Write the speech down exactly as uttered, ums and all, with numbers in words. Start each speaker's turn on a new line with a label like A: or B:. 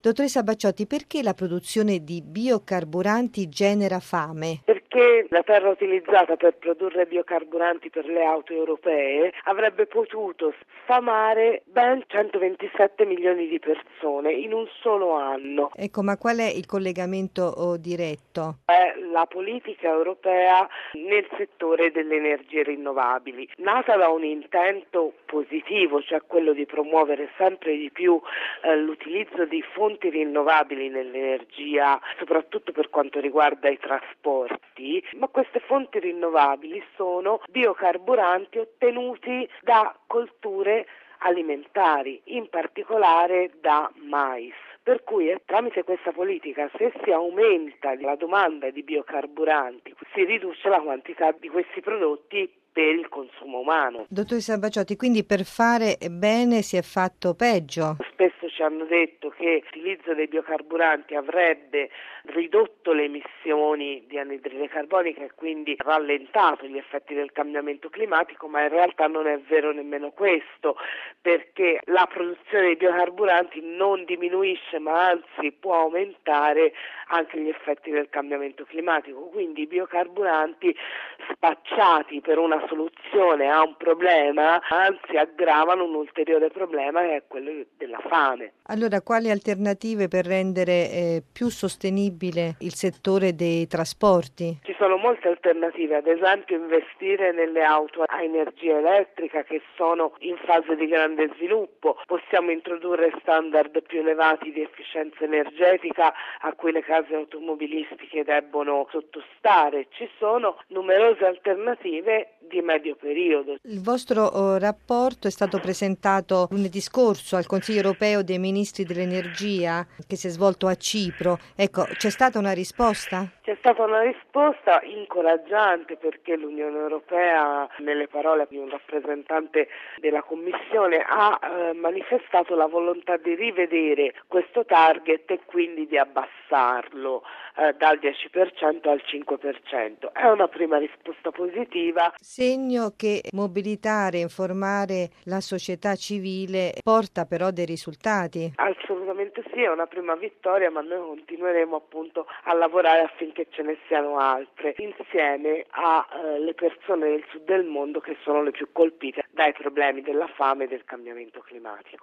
A: Dottoressa Bacciotti, perché la produzione di biocarburanti genera fame?
B: Perché la terra utilizzata per produrre biocarburanti per le auto europee avrebbe potuto sfamare ben centoventisette milioni di persone in un solo anno.
A: Ecco, ma qual è il collegamento oh, diretto?
B: È la politica europea nel settore delle energie rinnovabili, nata da un intento positivo, cioè quello di promuovere sempre di più eh, l'utilizzo di fonti rinnovabili nell'energia, soprattutto per quanto riguarda i trasporti, ma queste fonti rinnovabili sono biocarburanti ottenuti da colture alimentari, in particolare da mais. Per cui eh, tramite questa politica, se si aumenta la domanda di biocarburanti, si riduce la quantità di questi prodotti per il consumo umano.
A: Dottoressa Bacciotti, quindi per fare bene si è fatto peggio?
B: Spesso ci hanno detto che l'utilizzo dei biocarburanti avrebbe ridotto le emissioni di anidride carbonica e quindi rallentato gli effetti del cambiamento climatico, ma in realtà non è vero nemmeno questo, perché la produzione di biocarburanti non diminuisce, ma anzi può aumentare anche gli effetti del cambiamento climatico. Quindi i biocarburanti spacciati per una soluzione a un problema, anzi aggravano un ulteriore problema che è quello della fame.
A: Allora, quali alternative per rendere eh, più sostenibile il settore dei trasporti?
B: Ci sono molte alternative, ad esempio investire nelle auto a energia elettrica che sono in fase di grande sviluppo. Possiamo introdurre standard più elevati di efficienza energetica a cui le case automobilistiche debbono sottostare. Ci sono numerose alternative di medio periodo.
A: Il vostro oh, rapporto è stato presentato lunedì scorso al Consiglio europeo dei ministri dell'energia che si è svolto a Cipro. Ecco, c'è stata una risposta?
B: C'è stata una risposta incoraggiante perché l'Unione Europea, nelle parole di un rappresentante della Commissione, ha eh, manifestato la volontà di rivedere questo target e quindi di abbassarlo eh, dal dieci per cento al cinque per cento. È una prima risposta positiva.
A: Segno che mobilitare, informare la società civile porta però dei risultati.
B: Assolutamente sì, è una prima vittoria, ma noi continueremo appunto a lavorare affinché ce ne siano altre, insieme alle eh, persone del sud del mondo che sono le più colpite dai problemi della fame e del cambiamento climatico.